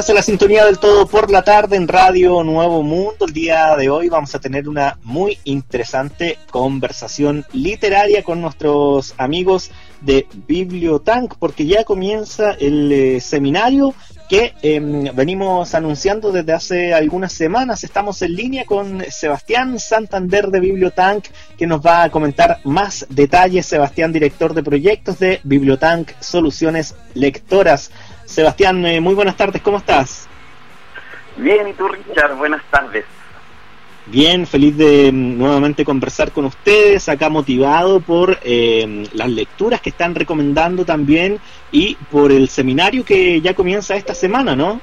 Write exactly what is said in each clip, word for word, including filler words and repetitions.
Estás en la sintonía del Todo por la Tarde en Radio Nuevo Mundo. El día de hoy vamos a tener una muy interesante conversación literaria con nuestros amigos de Bibliotank, porque ya comienza el eh, seminario que eh, venimos anunciando desde hace algunas semanas. Estamos en línea con Sebastián Santander de Bibliotank, que nos va a comentar más detalles. Sebastián, director de proyectos de Bibliotank Soluciones Lectoras. Sebastián, eh, muy buenas tardes, ¿cómo estás? Bien, ¿y tú, Richard? Buenas tardes. Bien, feliz de nuevamente conversar con ustedes, acá motivado por eh, las lecturas que están recomendando también y por el seminario que ya comienza esta semana, ¿no?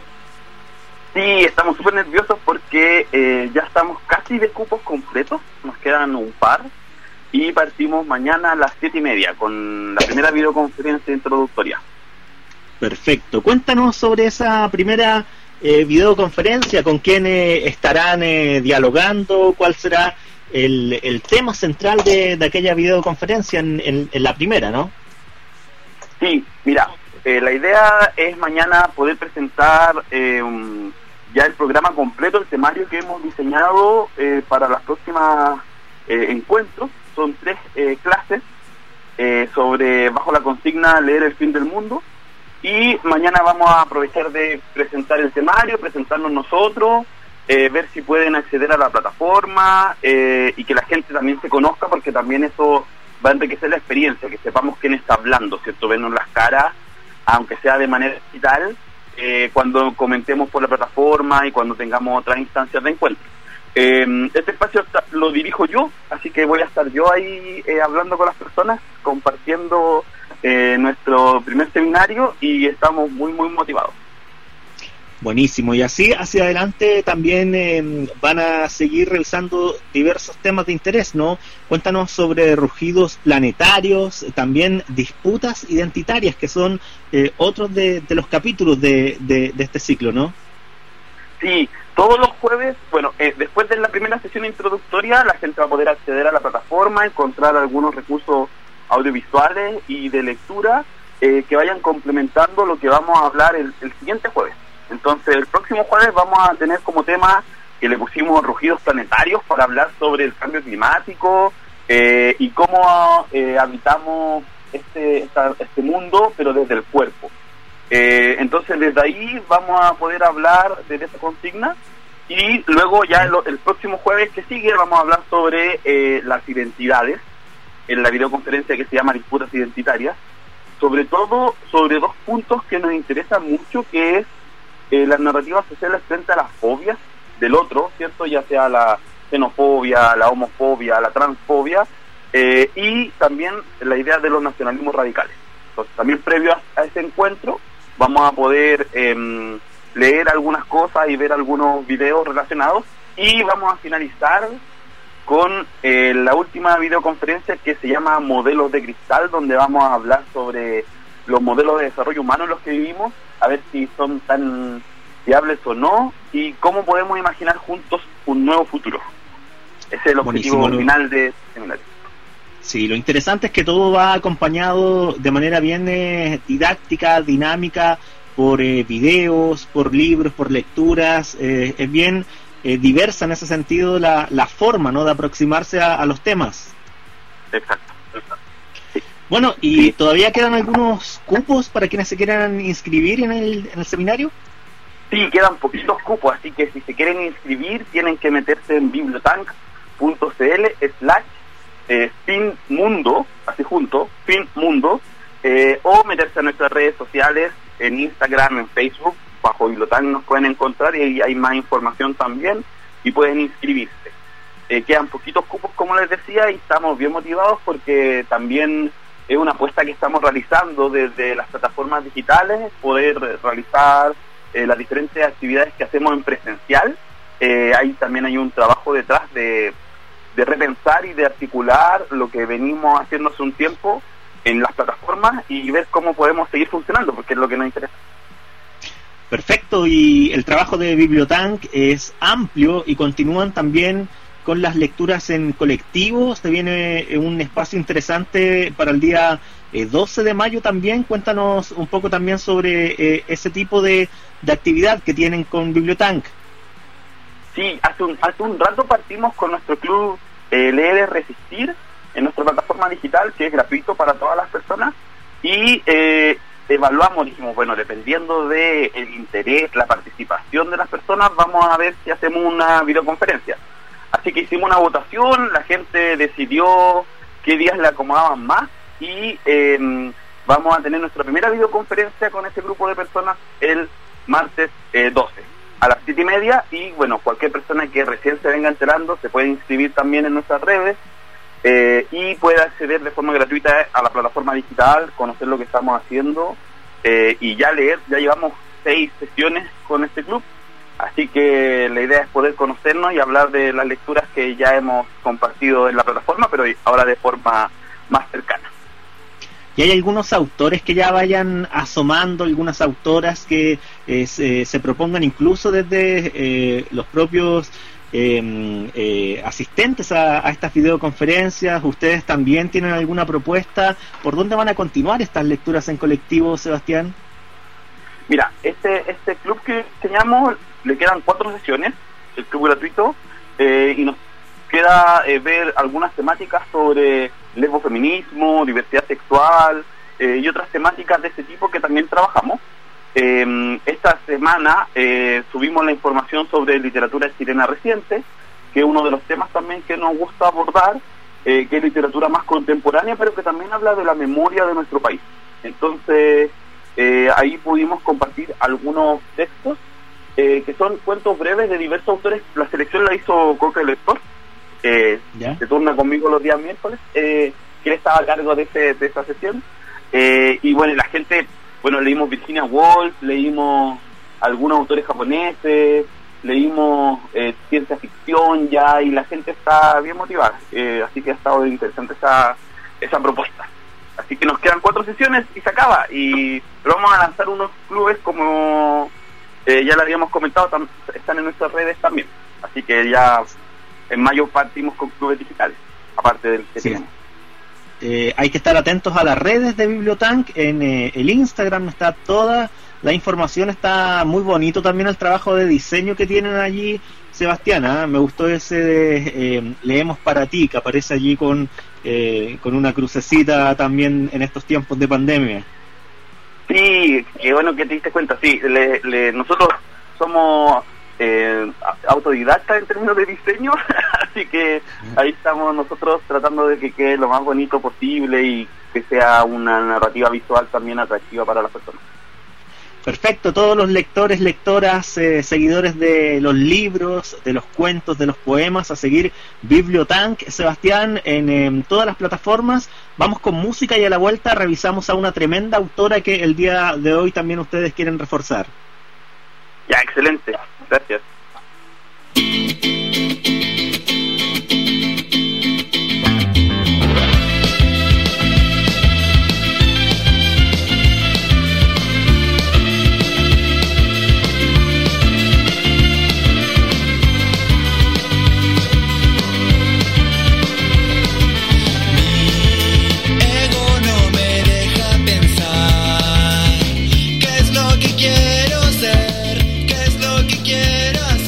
Sí, estamos súper nerviosos porque eh, ya estamos casi de cupos completos, nos quedan un par y partimos mañana a las siete y media con la primera videoconferencia introductoria. Perfecto, cuéntanos sobre esa primera eh, videoconferencia, con quién eh, estarán eh, dialogando, cuál será el, el tema central de, de aquella videoconferencia en, en, en la primera, ¿no? Sí, mira, eh, la idea es mañana poder presentar eh, un, ya el programa completo, el temario que hemos diseñado eh, para las próximas eh, encuentros. Son tres eh, clases eh, sobre, bajo la consigna Leer el fin del mundo. Y mañana vamos a aprovechar de presentar el temario, presentarnos nosotros, eh, ver si pueden acceder a la plataforma eh, y que la gente también se conozca, porque también eso va a enriquecer la experiencia, que sepamos quién está hablando, ¿cierto? Vernos las caras, aunque sea de manera digital, eh, cuando comentemos por la plataforma y cuando tengamos otras instancias de encuentro. Eh, este espacio está, lo dirijo yo, así que voy a estar yo ahí eh, hablando con las personas, compartiendo Eh, nuestro primer seminario, y estamos muy muy motivados. Buenísimo, y así hacia adelante también eh, van a seguir revisando diversos temas de interés, ¿no? Cuéntanos sobre rugidos planetarios, también disputas identitarias, que son eh, otros de, de los capítulos de, de, de este ciclo, ¿no? Sí, todos los jueves, bueno, eh, después de la primera sesión introductoria, la gente va a poder acceder a la plataforma, encontrar algunos recursos audiovisuales y de lectura eh, que vayan complementando lo que vamos a hablar el, el siguiente jueves. Entonces, el próximo jueves vamos a tener como tema que le pusimos rugidos planetarios, para hablar sobre el cambio climático eh, y cómo eh, habitamos este, esta, este mundo, pero desde el cuerpo. Eh, entonces, desde ahí vamos a poder hablar de esa consigna, y luego ya el, el próximo jueves que sigue vamos a hablar sobre eh, las identidades, en la videoconferencia que se llama Disputas Identitarias, sobre todo sobre dos puntos que nos interesan mucho, que es eh, las narrativas sociales frente a las fobias del otro, ¿cierto? Ya sea la xenofobia, la homofobia, la transfobia, eh, y también la idea de los nacionalismos radicales. Entonces, también previo a, a ese encuentro vamos a poder eh, leer algunas cosas y ver algunos videos relacionados, y vamos a finalizar con eh, la última videoconferencia que se llama Modelos de Cristal, donde vamos a hablar sobre los modelos de desarrollo humano en los que vivimos, a ver si son tan viables o no, y cómo podemos imaginar juntos un nuevo futuro. Ese es el objetivo Buenísimo, final de este seminario. Sí, lo interesante es que todo va acompañado de manera bien eh, didáctica, dinámica, por eh, videos, por libros, por lecturas, eh, es bien Eh, diversa en ese sentido la, la forma, ¿no?, de aproximarse a, a los temas. Exacto, exacto. Sí. Bueno, ¿y sí. todavía quedan algunos cupos para quienes se quieran inscribir en el, en el seminario? Sí, quedan poquitos cupos, así que si se quieren inscribir tienen que meterse en bibliotank.cl slash eh, finmundo, así junto, finmundo, eh, o meterse a nuestras redes sociales, en Instagram, en Facebook, bajo Bibliotank nos pueden encontrar, y ahí hay más información también, y pueden inscribirse. Eh, quedan poquitos cupos, como les decía, y estamos bien motivados porque también es una apuesta que estamos realizando desde las plataformas digitales, poder realizar eh, las diferentes actividades que hacemos en presencial. Eh, ahí también hay un trabajo detrás de, de repensar y de articular lo que venimos haciendo hace un tiempo en las plataformas, y ver cómo podemos seguir funcionando, porque es lo que nos interesa. Perfecto, y el trabajo de Bibliotank es amplio, y continúan también con las lecturas en colectivo. Se viene un espacio interesante para el día eh, doce de mayo también. Cuéntanos un poco también sobre eh, ese tipo de, de actividad que tienen con Bibliotank. Sí, hace un, hace un rato partimos con nuestro club eh, Leer es Resistir en nuestra plataforma digital, que es gratuito para todas las personas, y eh, evaluamos, dijimos, bueno, dependiendo de el interés, la participación de las personas, vamos a ver si hacemos una videoconferencia. Así que hicimos una votación, la gente decidió qué días le acomodaban más, y eh, vamos a tener nuestra primera videoconferencia con este grupo de personas el martes eh, doce a las siete y media, y bueno, cualquier persona que recién se venga enterando se puede inscribir también en nuestras redes eh, y puede acceder de forma gratuita a la plataforma digital, conocer lo que estamos haciendo eh, y ya leer. Ya llevamos seis sesiones con este club, así que la idea es poder conocernos y hablar de las lecturas que ya hemos compartido en la plataforma, pero ahora de forma más cercana. ¿Y hay algunos autores que ya vayan asomando, algunas autoras que eh, se, se propongan incluso desde eh, los propios eh, eh, asistentes a, a estas videoconferencias? ¿Ustedes también tienen alguna propuesta? ¿Por dónde van a continuar estas lecturas en colectivo, Sebastián? Mira, este este club que diseñamos, le quedan cuatro sesiones, el club gratuito, eh, y nos queda eh, ver algunas temáticas sobre lesbofeminismo, diversidad sexual eh, y otras temáticas de este tipo que también trabajamos. Eh, esta semana eh, subimos la información sobre literatura chilena reciente, que es uno de los temas también que nos gusta abordar, eh, que es literatura más contemporánea, pero que también habla de la memoria de nuestro país. Entonces, eh, ahí pudimos compartir algunos textos eh, que son cuentos breves de diversos autores. La selección la hizo Coque Lector, Eh, se turna conmigo los días miércoles, eh, que él estaba a cargo de, ese, de esa sesión, eh, y bueno, la gente, bueno, leímos Virginia Woolf, leímos algunos autores japoneses, leímos eh, ciencia ficción ya, y la gente está bien motivada, eh, así que ha estado interesante esa, esa propuesta. Así que nos quedan cuatro sesiones y se acaba, y pero vamos a lanzar unos clubes como eh, ya lo habíamos comentado, tam, están en nuestras redes también, así que ya en mayo partimos con clubes digitales, aparte del que sí. tenemos. Eh, hay que estar atentos a las redes de Bibliotank. En eh, el Instagram está toda la información, está muy bonito también el trabajo de diseño que tienen allí, Sebastián. ¿eh? Me gustó ese de eh, Leemos para ti, que aparece allí con, eh, con una crucecita también en estos tiempos de pandemia. Sí, qué bueno que te diste cuenta. Sí, le, le, nosotros somos Eh, autodidacta en términos de diseño, así que ahí estamos nosotros tratando de que quede lo más bonito posible y que sea una narrativa visual también atractiva para las personas. Perfecto, todos los lectores, lectoras, eh, seguidores de los libros, de los cuentos, de los poemas, a seguir Bibliotank, Sebastián, en eh, todas las plataformas. Vamos con música y a la vuelta revisamos a una tremenda autora que el día de hoy también ustedes quieren reforzar. Ya, excelente. Gracias. Quiero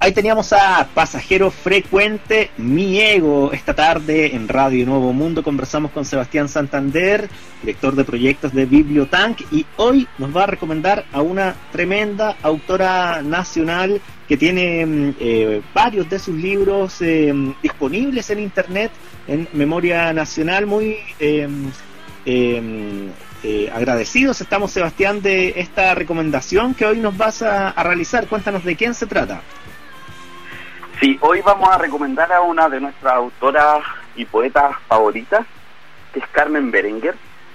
ahí teníamos a Pasajero Frecuente, Mi Ego. Esta tarde en Radio Nuevo Mundo conversamos con Sebastián Santander, director de proyectos de Bibliotank, y hoy nos va a recomendar a una tremenda autora nacional que tiene eh, varios de sus libros eh, disponibles en internet, en Memoria Nacional. Muy eh, eh, eh, agradecidos estamos, Sebastián, de esta recomendación que hoy nos vas a, a realizar. Cuéntanos de quién se trata. Sí, hoy vamos a recomendar a una de nuestras autoras y poetas favoritas, que es Carmen Berenguer.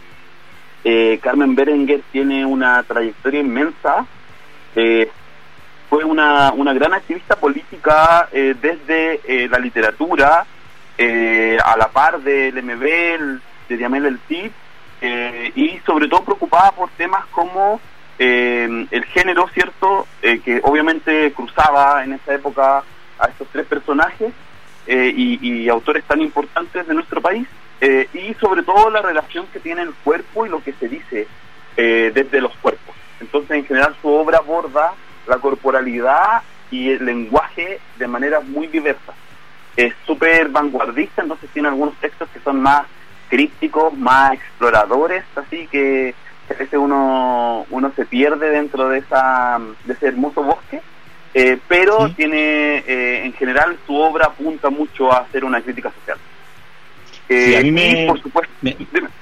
Eh, Carmen Berenguer tiene una trayectoria inmensa. Eh, fue una, una gran activista política eh, desde eh, la literatura, eh, a la par del M B, de Diamel El Cid, eh, y sobre todo preocupada por temas como eh, el género, ¿cierto? Eh, que obviamente cruzaba en esa época a estos tres personajes eh, y, y autores tan importantes de nuestro país, eh, y sobre todo la relación que tiene el cuerpo y lo que se dice eh, desde los cuerpos. Entonces, en general, su obra aborda la corporalidad y el lenguaje de maneras muy diversas. Es súper vanguardista, entonces tiene algunos textos que son más crípticos, más exploradores, así que a veces uno, uno se pierde dentro de, esa, de ese hermoso bosque. Eh, pero sí. tiene, eh, en general, su obra apunta mucho a hacer una crítica social. Eh, sí, a mí me, y, por supuesto, me,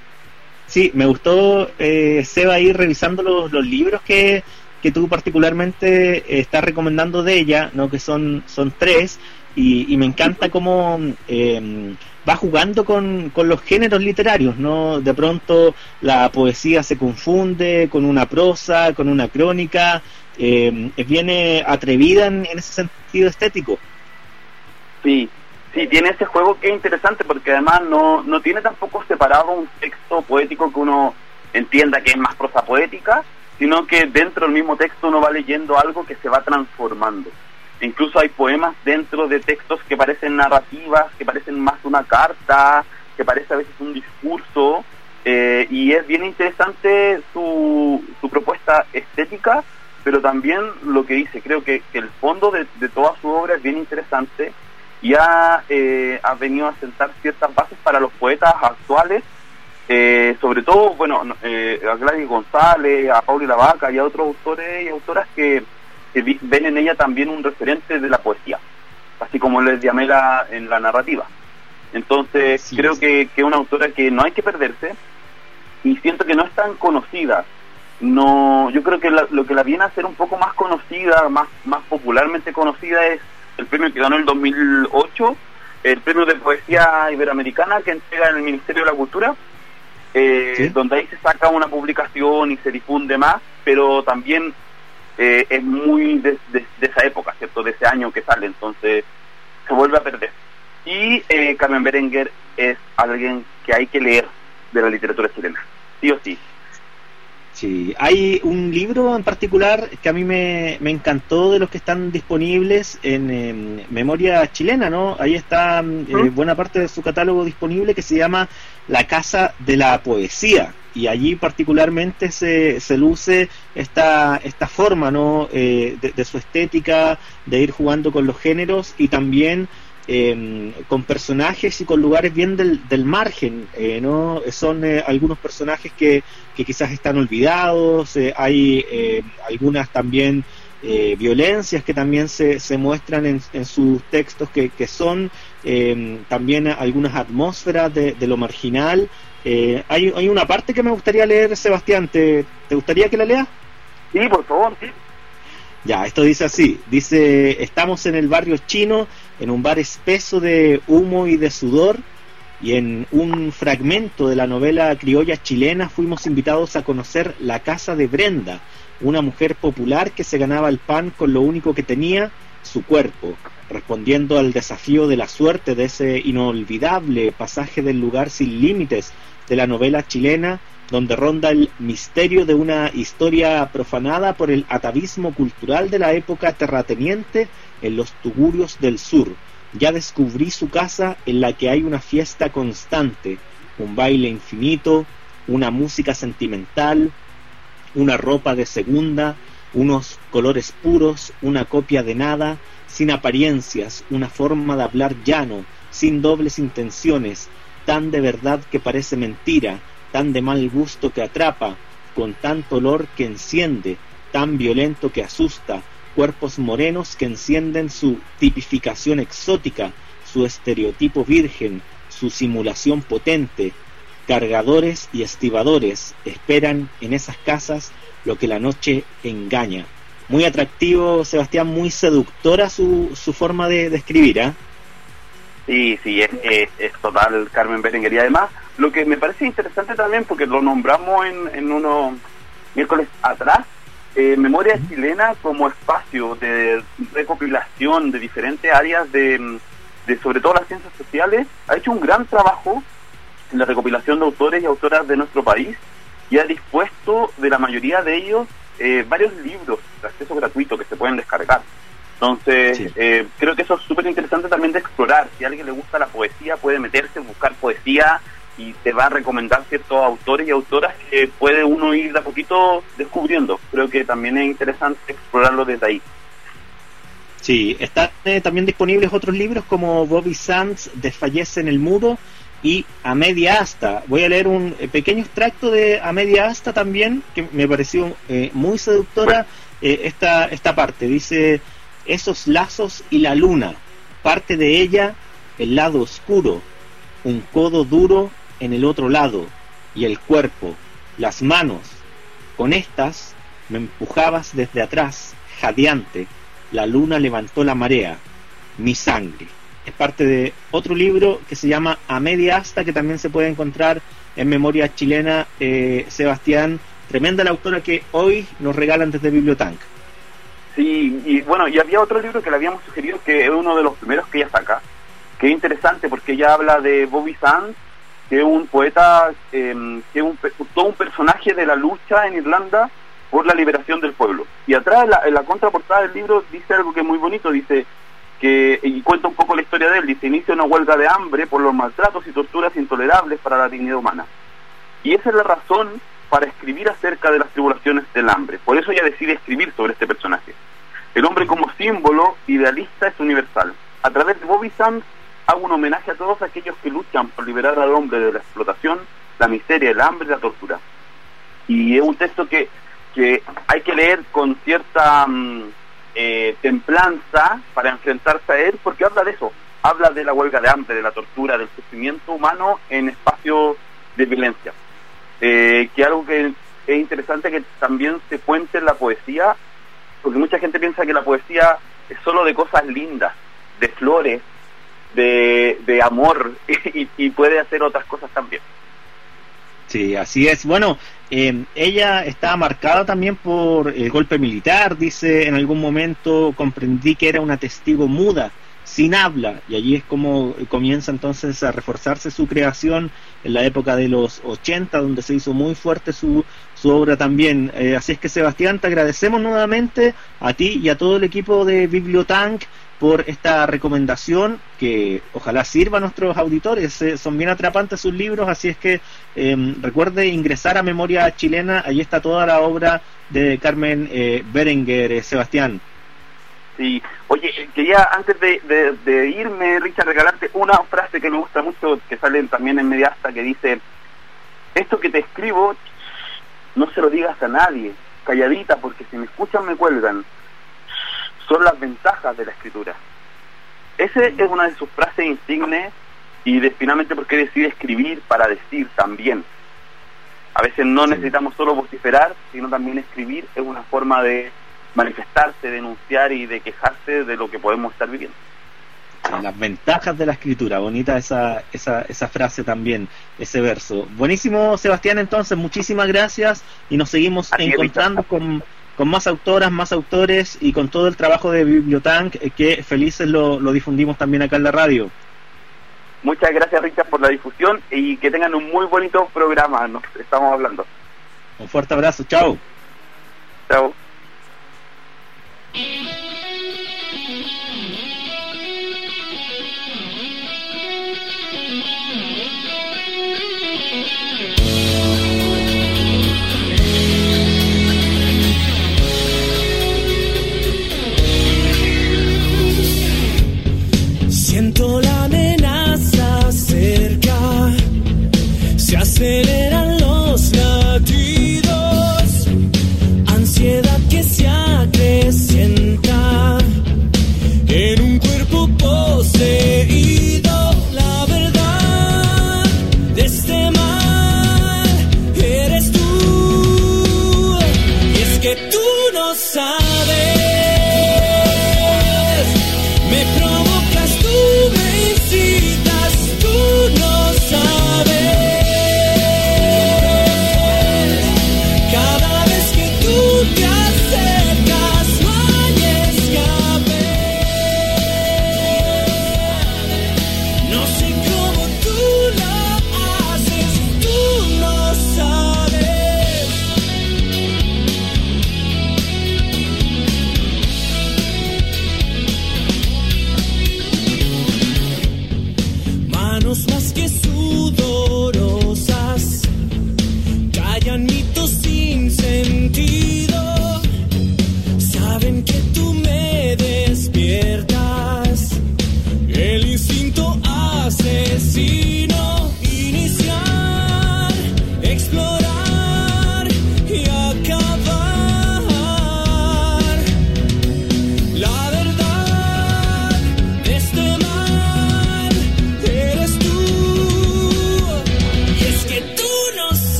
sí, me gustó, eh, Seba, ir revisando los, los libros que, que tú particularmente eh, estás recomendando de ella, ¿no? Que son, son tres, y, y me encanta cómo eh, va jugando con, con los géneros literarios, ¿no? De pronto la poesía se confunde con una prosa, con una crónica. Eh, viene atrevida en, en ese sentido estético. Sí, sí, tiene ese juego que es interesante porque además no, no tiene tampoco separado un texto poético que uno entienda que es más prosa poética, sino que dentro del mismo texto uno va leyendo algo que se va transformando. E incluso hay poemas dentro de textos que parecen narrativas, que parecen más una carta, que parece a veces un discurso, eh, y es bien interesante su, su propuesta estética, pero también lo que dice. Creo que, que el fondo de, de toda su obra es bien interesante y ha, eh, ha venido a sentar ciertas bases para los poetas actuales, eh, sobre todo, bueno, eh, a Gladys González, a Pauli Lavaca y a otros autores y autoras que, que vi, ven en ella también un referente de la poesía, así como les llamé la, en la narrativa. Entonces, sí, creo sí. que que una autora que no hay que perderse, y siento que no es tan conocida. No, yo creo que la, lo que la viene a hacer un poco más conocida, más más popularmente conocida, es el premio que ganó el dos mil ocho, el premio de poesía iberoamericana que entrega el Ministerio de la Cultura, eh, ¿sí? donde ahí se saca una publicación y se difunde más, pero también eh, es muy de, de, de esa época, ¿cierto? De ese año que sale, entonces se vuelve a perder. Y eh, Carmen Berenguer es alguien que hay que leer de la literatura chilena, sí o sí. Sí, hay un libro en particular que a mí me, me encantó de los que están disponibles en, en Memoria Chilena, ¿no? Ahí está eh, buena parte de su catálogo disponible, que se llama La Casa de la Poesía, y allí particularmente se, se luce esta, esta forma, ¿no? Eh, de, de su estética, de ir jugando con los géneros y también Eh, con personajes y con lugares bien del, del margen, eh, ¿no? Son eh, algunos personajes que, que quizás están olvidados, eh, hay eh, algunas también eh, violencias que también se, se muestran en, en sus textos, que, que son eh, también algunas atmósferas de, de lo marginal. Eh, hay, hay una parte que me gustaría leer, Sebastián, ¿te, te gustaría que la lea? Sí, por favor, sí. Ya, esto dice así, dice: estamos en el barrio chino, en un bar espeso de humo y de sudor, y en un fragmento de la novela criolla chilena fuimos invitados a conocer la casa de Brenda, una mujer popular que se ganaba el pan con lo único que tenía, su cuerpo, respondiendo al desafío de la suerte de ese inolvidable pasaje del lugar sin límites de la novela chilena, donde ronda el misterio de una historia profanada por el atavismo cultural de la época terrateniente en los tugurios del sur. Ya descubrí su casa, en la que hay una fiesta constante, un baile infinito, una música sentimental, una ropa de segunda, unos colores puros, una copia de nada, sin apariencias, una forma de hablar llano, sin dobles intenciones, tan de verdad que parece mentira, tan de mal gusto que atrapa, con tanto olor que enciende, tan violento que asusta, cuerpos morenos que encienden su tipificación exótica, su estereotipo virgen, su simulación potente, cargadores y estibadores esperan en esas casas lo que la noche engaña. Muy atractivo, Sebastián, muy seductora su, su forma de, de escribir, ¿eh? Sí, sí, es, es, es total, Carmen Berenguer. Y además, lo que me parece interesante también, porque lo nombramos en, en unos miércoles atrás, eh, Memoria Chilena como espacio de recopilación de diferentes áreas de, de sobre todo las ciencias sociales, ha hecho un gran trabajo en la recopilación de autores y autoras de nuestro país y ha dispuesto de la mayoría de ellos eh, varios libros de acceso gratuito que se pueden descargar. Entonces, sí. eh, creo que eso es súper interesante también de explorar. Si a alguien le gusta la poesía, puede meterse, buscar poesía y te va a recomendar ciertos autores y autoras que puede uno ir de a poquito descubriendo. Creo que también es interesante explorarlo desde ahí. Sí, están eh, también disponibles otros libros como Bobby Sands, Desfallece en el Muro y A Media Asta. Voy a leer un eh, pequeño extracto de A Media Asta también, que me pareció eh, muy seductora. Eh, esta, esta parte dice: esos lazos y la luna, parte de ella el lado oscuro, un codo duro en el otro lado, y el cuerpo, las manos, con estas me empujabas desde atrás, jadeante, la luna levantó la marea, mi sangre. Es parte de otro libro que se llama A Media Asta, que también se puede encontrar en Memoria Chilena. eh, Sebastián, tremenda la autora que hoy nos regalan desde Bibliotank. Sí, y bueno, y había otro libro que le habíamos sugerido, que es uno de los primeros que ella saca, que es interesante porque ella habla de Bobby Sands, que es un poeta, eh, que es un, todo un personaje de la lucha en Irlanda por la liberación del pueblo. Y atrás, en la, en la contraportada del libro, dice algo que es muy bonito, dice que, y cuenta un poco la historia de él, dice: inicia una huelga de hambre por los maltratos y torturas intolerables para la dignidad humana. Y esa es la razón para escribir acerca de las tribulaciones del hambre. Por eso ella decide escribir sobre este personaje. El hombre como símbolo idealista es universal. A través de Bobby Sands hago un homenaje a todos aquellos que luchan por liberar al hombre de la explotación, la miseria, el hambre y la tortura. Y es un texto que, que hay que leer con cierta um, eh, templanza para enfrentarse a él, porque habla de eso. Habla de la huelga de hambre, de la tortura, del sufrimiento humano en espacios de violencia. Eh, que algo que es interesante que también se cuente en la poesía, porque mucha gente piensa que la poesía es solo de cosas lindas, de flores, de, de amor, y, y puede hacer otras cosas también. Sí, así es. Bueno, eh, ella está marcada también por el golpe militar. Dice: en algún momento comprendí que era una testigo muda, sin habla, y allí es como comienza entonces a reforzarse su creación en la época de los ochenta, donde se hizo muy fuerte su, su obra también. Eh, así es que, Sebastián, te agradecemos nuevamente a ti y a todo el equipo de Bibliotank por esta recomendación, que ojalá sirva a nuestros auditores. Eh, son bien atrapantes sus libros, así es que eh, recuerde ingresar a Memoria Chilena, allí está toda la obra de Carmen eh, Berenguer, eh, Sebastián. Sí, oye, quería antes de, de, de irme, Richard, regalarte una frase que me gusta mucho, que sale también en Media Asta, que dice: esto que te escribo, no se lo digas a nadie, calladita, porque si me escuchan me cuelgan. Son las ventajas de la escritura. Esa es una de sus frases insignes, y de finalmente por qué decide escribir, para decir también. A veces no sí. necesitamos solo vociferar, sino también escribir es una forma de manifestarse, denunciar y de quejarse de lo que podemos estar viviendo. Las ventajas de la escritura, bonita esa, esa, esa frase también, ese verso. Buenísimo, Sebastián, entonces, muchísimas gracias, y nos seguimos Así encontrando con, con más autoras, más autores, y con todo el trabajo de Bibliotank, eh, que felices lo, lo difundimos también acá en la radio. Muchas gracias, Richard, por la difusión, y que tengan un muy bonito programa. Nos estamos hablando. Un fuerte abrazo, chao. Chao.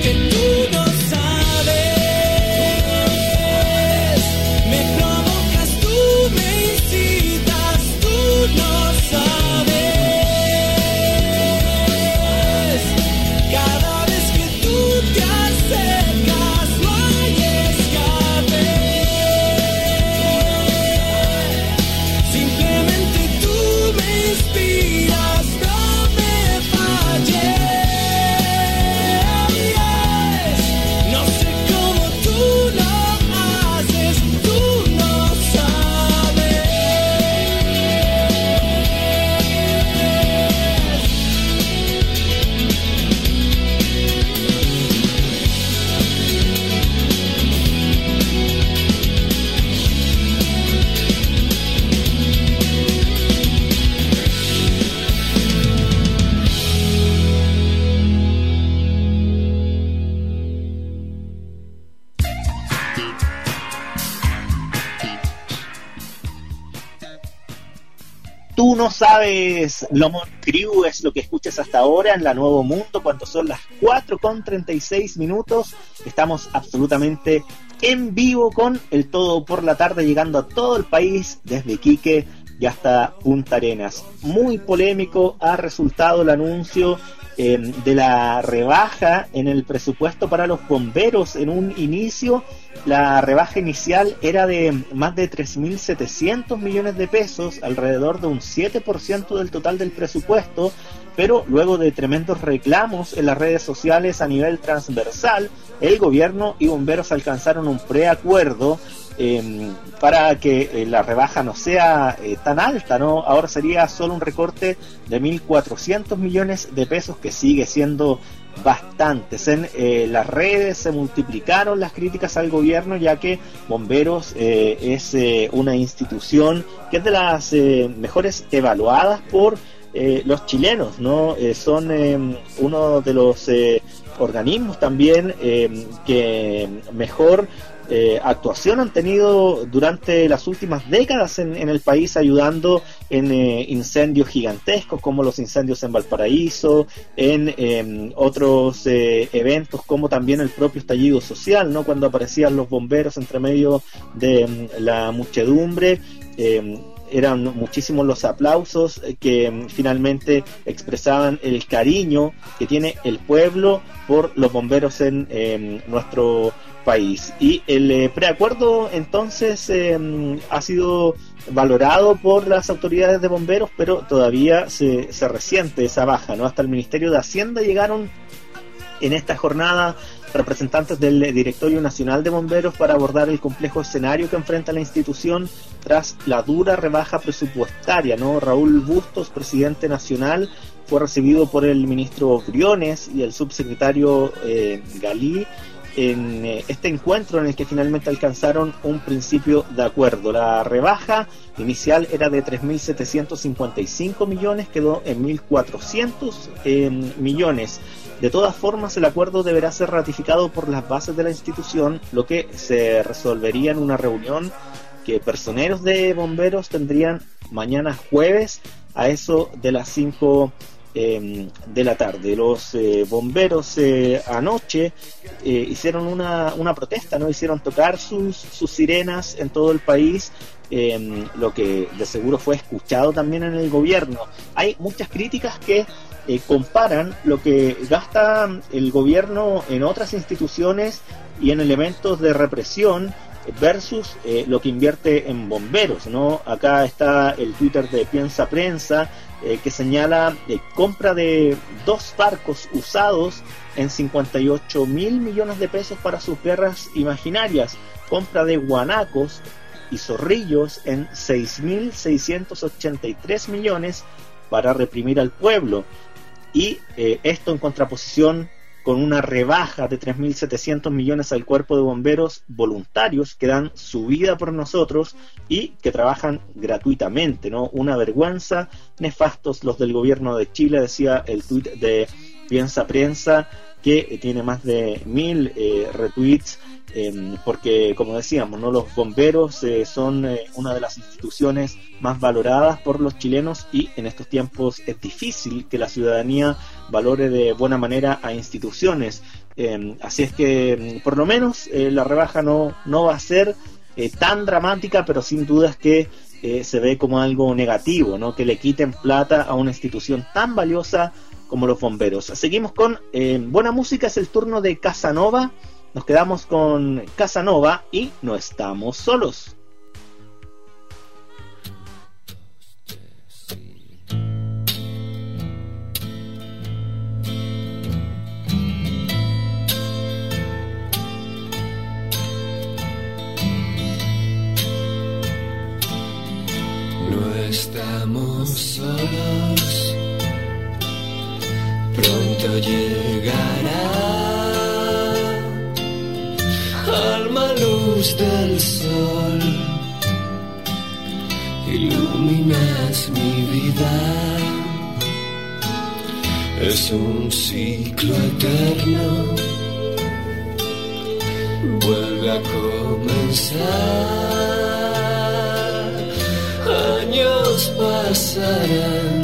Tú no sabes, Lomon Crew es lo que escuchas hasta ahora en la Nuevo Mundo, cuando son las cuatro con treinta y seis minutos. Estamos absolutamente en vivo con el Todo por la Tarde, llegando a todo el país, desde Iquique y hasta Punta Arenas. Muy polémico ha resultado el anuncio eh, de la rebaja en el presupuesto para los bomberos. En un inicio, la rebaja inicial era de más de tres mil setecientos millones de pesos, alrededor de un siete por ciento del total del presupuesto, pero luego de tremendos reclamos en las redes sociales a nivel transversal, el gobierno y bomberos alcanzaron un preacuerdo eh, para que eh, la rebaja no sea eh, tan alta, ¿no? Ahora sería solo un recorte de mil cuatrocientos millones de pesos, que sigue siendo bastantes. En eh, las redes se multiplicaron las críticas al gobierno, ya que Bomberos eh, es eh, una institución que es de las eh, mejores evaluadas por eh, los chilenos, ¿no? Eh, son eh, uno de los eh, organismos también eh, que mejor Eh, actuación han tenido durante las últimas décadas en, en el país, ayudando en eh, incendios gigantescos como los incendios en Valparaíso, en eh, otros eh, eventos como también el propio estallido social, ¿no? Cuando aparecían los bomberos entre medio de um, la muchedumbre, eh, eran muchísimos los aplausos que um, finalmente expresaban el cariño que tiene el pueblo por los bomberos en eh, nuestro país. Y el eh, preacuerdo entonces eh, ha sido valorado por las autoridades de bomberos, pero todavía se, se resiente esa baja, ¿no? Hasta el Ministerio de Hacienda llegaron en esta jornada representantes del Directorio Nacional de Bomberos para abordar el complejo escenario que enfrenta la institución tras la dura rebaja presupuestaria, ¿no? Raúl Bustos, presidente nacional, fue recibido por el ministro Briones y el subsecretario eh, Galí en eh, este encuentro, en el que finalmente alcanzaron un principio de acuerdo. La rebaja inicial era de tres mil setecientos cincuenta y cinco millones, quedó en mil cuatrocientos eh, millones. De todas formas, el acuerdo deberá ser ratificado por las bases de la institución, lo que se resolvería en una reunión que personeros de bomberos tendrían mañana jueves a eso de las cinco Eh, de la tarde. Los eh, bomberos eh, anoche eh, hicieron una, una protesta, ¿no? Hicieron tocar sus, sus sirenas en todo el país, eh, lo que de seguro fue escuchado también en el gobierno. Hay muchas críticas que eh, comparan lo que gasta el gobierno en otras instituciones y en elementos de represión versus eh, lo que invierte en bomberos, ¿no? Acá está el Twitter de Piensa Prensa, eh, que señala eh, compra de dos barcos usados en cincuenta y ocho mil millones de pesos para sus guerras imaginarias, compra de guanacos y zorrillos en seis mil seiscientos ochenta y tres millones para reprimir al pueblo, y eh, esto en contraposición con una rebaja de tres mil setecientos millones al cuerpo de bomberos voluntarios que dan su vida por nosotros y que trabajan gratuitamente, ¿no? Una vergüenza, nefastos los del gobierno de Chile, decía el tuit de Piensa Prensa, que tiene más de mil eh, retweets, eh, porque, como decíamos, ¿no? Los bomberos eh, son eh, una de las instituciones más valoradas por los chilenos, y en estos tiempos es difícil que la ciudadanía valore de buena manera a instituciones Eh, así es que por lo menos eh, la rebaja no, no va a ser eh, tan dramática, pero sin dudas que eh, se ve como algo negativo, ¿no? Que le quiten plata a una institución tan valiosa como los bomberos. Seguimos con eh, buena música, es el turno de Casanova. Nos quedamos con Casanova y No estamos solos. No estamos solos, pronto llegará alma luz del sol, iluminas mi vida, es un ciclo eterno, vuelve a comenzar. Años pasarán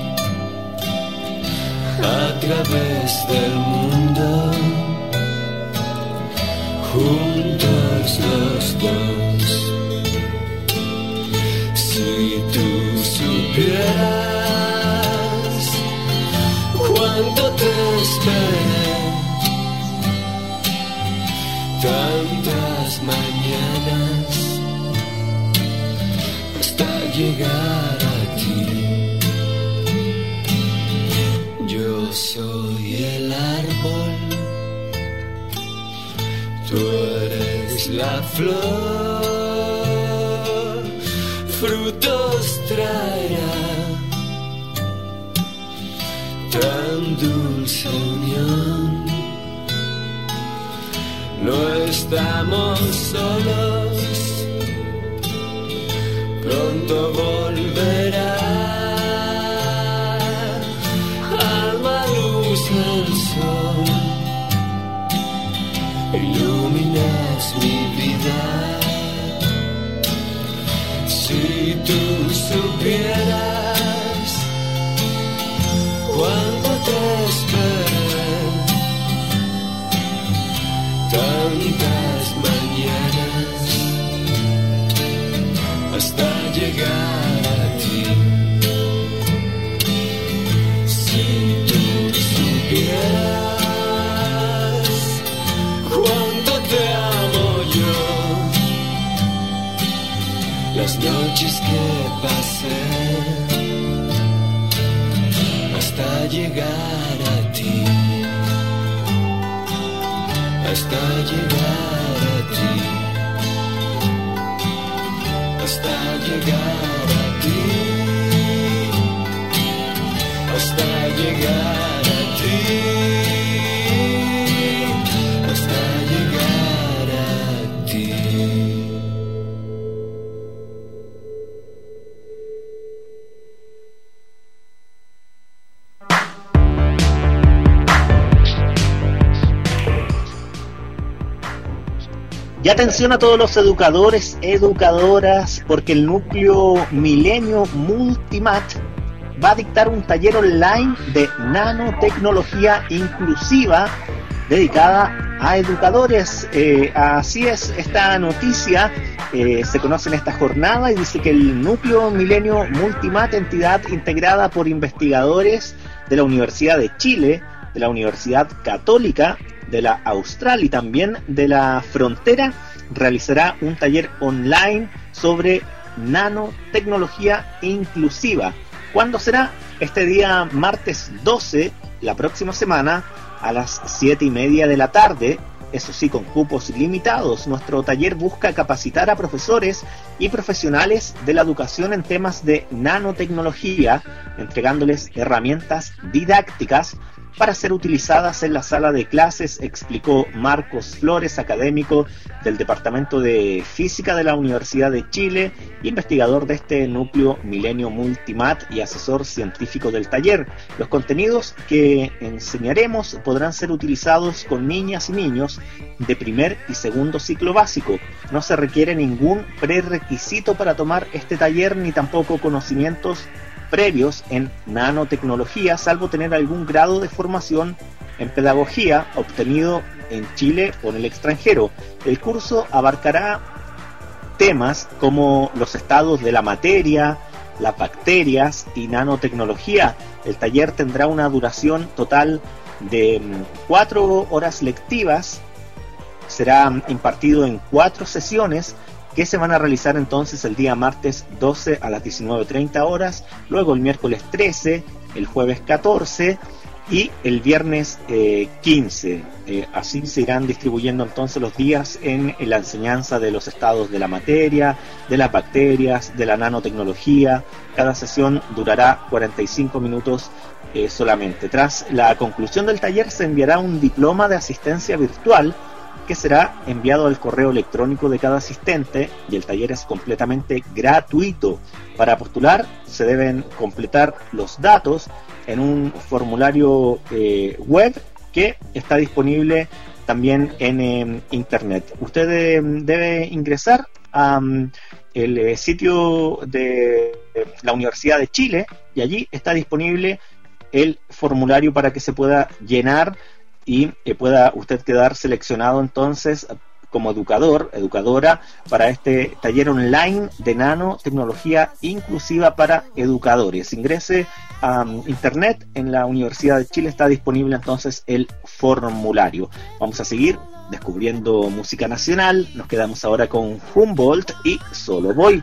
a través del mundo, juntos los dos. Si tú supieras cuánto te esperé, tantas mañanas hasta llegar a ti. Yo soy el árbol, tú eres la flor, frutos traerá tan dulce unión. No estamos solos, pronto volverá alma luz del sol, iluminas mi vida. Si tú supieras cuánto te esperé, tantas mañanas hasta llegar a ti. Si tú supieras cuánto te amo yo, las noches que pasé hasta llegar a ti, hasta llegar a ti, hasta llegar a ti, hasta llegar a ti, hasta llegar a ti. Y atención a todos los educadores, educadoras, porque el núcleo Milenio Multimat va a dictar un taller online de nanotecnología inclusiva dedicada a educadores. Eh, así es, esta noticia eh, se conoce en esta jornada y dice que el núcleo Milenio Multimat, entidad integrada por investigadores de la Universidad de Chile, de la Universidad Católica, de la Austral y también de la Frontera, realizará un taller online sobre nanotecnología inclusiva. ¿Cuándo será? Este día martes doce, la próxima semana, a las siete y media de la tarde, eso sí, con cupos limitados. Nuestro taller busca capacitar a profesores y profesionales de la educación en temas de nanotecnología, entregándoles herramientas didácticas para ser utilizadas en la sala de clases, explicó Marcos Flores, académico del Departamento de Física de la Universidad de Chile, investigador de este núcleo Milenio Multimat y asesor científico del taller. Los contenidos que enseñaremos podrán ser utilizados con niñas y niños de primer y segundo ciclo básico. No se requiere ningún prerequisito para tomar este taller, ni tampoco conocimientos previos en nanotecnología, salvo tener algún grado de formación en pedagogía obtenido en Chile o en el extranjero. El curso abarcará temas como los estados de la materia, las bacterias y nanotecnología. El taller tendrá una duración total de cuatro horas lectivas. Será impartido en cuatro sesiones que se van a realizar entonces el día martes doce a las diecinueve treinta horas, luego el miércoles trece, el jueves catorce y el viernes eh, quince. Eh, así se irán distribuyendo entonces los días en, en la enseñanza de los estados de la materia, de las bacterias, de la nanotecnología. Cada sesión durará cuarenta y cinco minutos eh, solamente. Tras la conclusión del taller se enviará un diploma de asistencia virtual que será enviado al correo electrónico de cada asistente, y el taller es completamente gratuito. Para postular se deben completar los datos en un formulario eh, web que está disponible también en eh, internet. Usted eh, debe ingresar a um, el eh, sitio de eh, la Universidad de Chile, y allí está disponible el formulario para que se pueda llenar y eh, pueda usted quedar seleccionado entonces como educador, educadora, para este taller online de nanotecnología inclusiva para educadores. Ingrese a um, internet, en la Universidad de Chile está disponible entonces el formulario. Vamos a seguir descubriendo música nacional. Nos quedamos ahora con Humboldt y Solo Voy.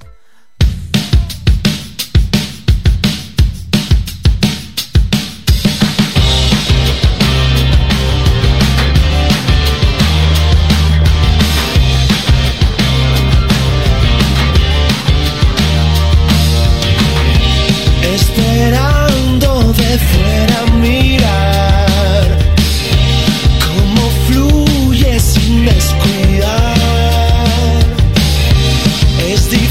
Esperando de fuera mirar cómo fluye sin descuidar. Es difícil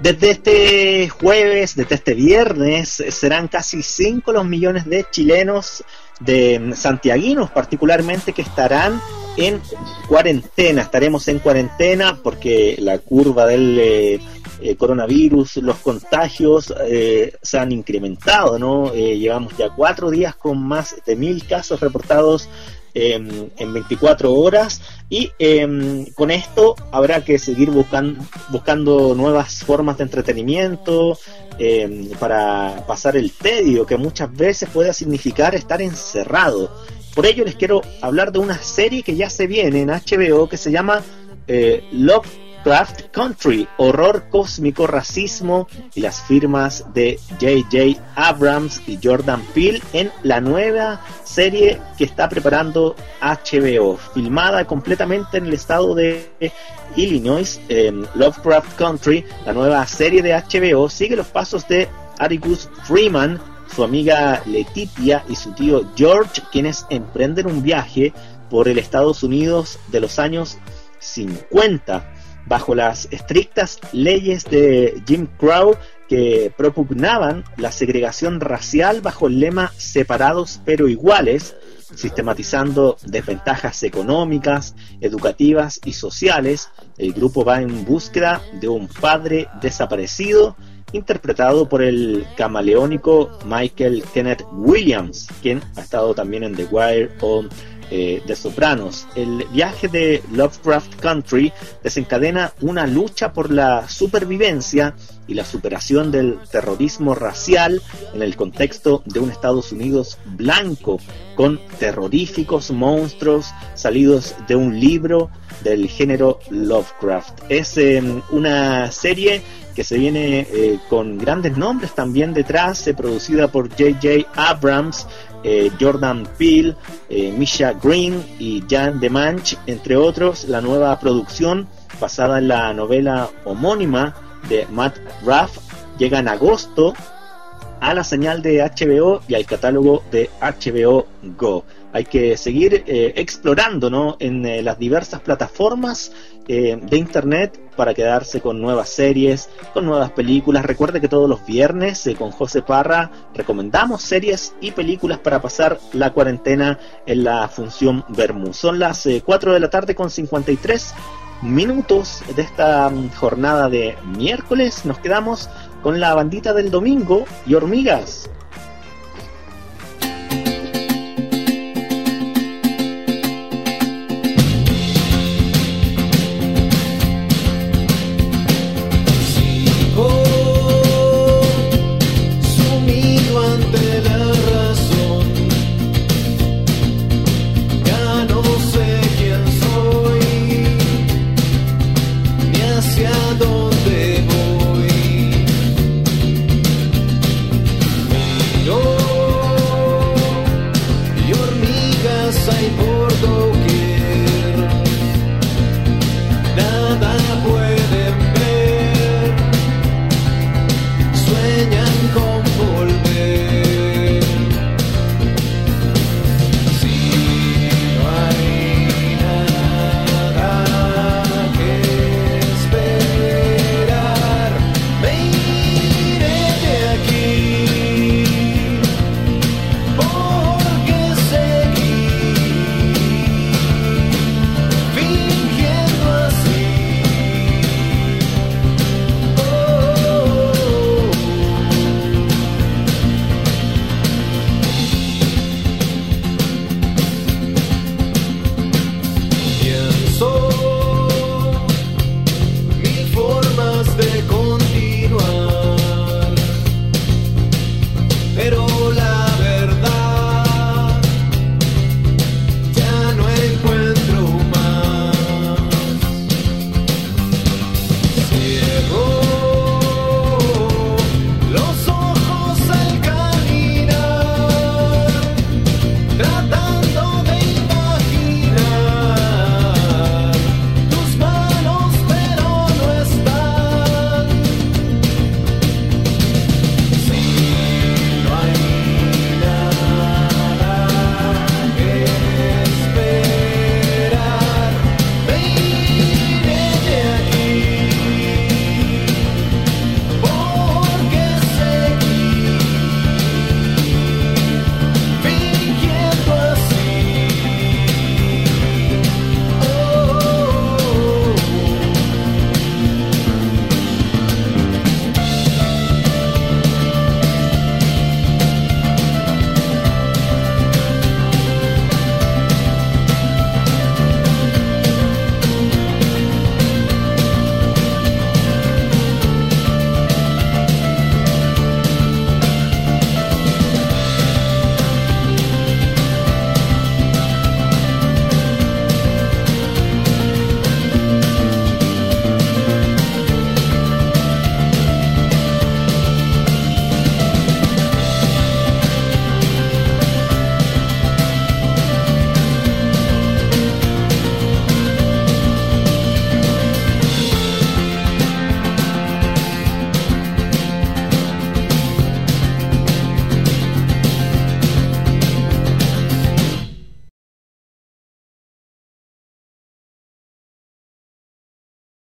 Desde este jueves, desde este viernes, serán casi cinco los millones de chilenos, de santiaguinos particularmente, que estarán en cuarentena. Estaremos en cuarentena porque la curva del eh, eh, coronavirus, los contagios eh, se han incrementado, ¿no? Eh, llevamos ya cuatro días con más de mil casos reportados Eh, en veinticuatro horas, y eh, con esto habrá que seguir buscando, buscando nuevas formas de entretenimiento eh, para pasar el tedio que muchas veces puede significar estar encerrado. Por ello les quiero hablar de una serie que ya se viene en H B O, que se llama eh, Lovecraft Country, horror cósmico, racismo y las firmas de J J Abrams y Jordan Peele en la nueva serie que está preparando H B O, filmada completamente en el estado de Illinois. eh, Lovecraft Country, la nueva serie de H B O, sigue los pasos de Atticus Freeman, su amiga Letitia y su tío George, quienes emprenden un viaje por el Estados Unidos de los años cincuenta, bajo las estrictas leyes de Jim Crow que propugnaban la segregación racial bajo el lema separados pero iguales, sistematizando desventajas económicas, educativas y sociales. El grupo va en búsqueda de un padre desaparecido, interpretado por el camaleónico Michael Kenneth Williams, quien ha estado también en The Wire o eh, The Sopranos. El viaje de Lovecraft Country desencadena una lucha por la supervivencia y la superación del terrorismo racial en el contexto de un Estados Unidos blanco, con terroríficos monstruos salidos de un libro del género Lovecraft. Es eh, una serie que se viene eh, con grandes nombres también detrás, eh, producida por J J Abrams, eh, Jordan Peele, eh, Misha Green y Jan DeManch, entre otros. La nueva producción, basada en la novela homónima de Matt Ruff, llega en agosto a la señal de H B O y al catálogo de H B O Go. Hay que seguir eh, explorando, ¿no?, en eh, las diversas plataformas eh, de internet para quedarse con nuevas series, con nuevas películas. Recuerde que todos los viernes eh, con José Parra recomendamos series y películas para pasar la cuarentena en la función Vermú. Son las eh, cuatro de la tarde con cincuenta y tres minutos de esta um, jornada de miércoles. Nos quedamos con la bandita del domingo y Hormigas.